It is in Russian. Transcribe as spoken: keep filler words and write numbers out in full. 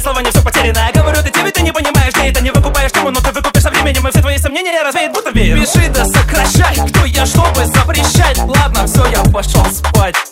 слово, не все потеряно. Я говорю, ты тебе ты не понимаешь, ты это не выкупаешь тему, но ты выкупишь со временем, и все твои сомнения развеет будто веер. Пиши да сокращай, кто я, чтобы запрещать. Ладно, все, я пошел спать.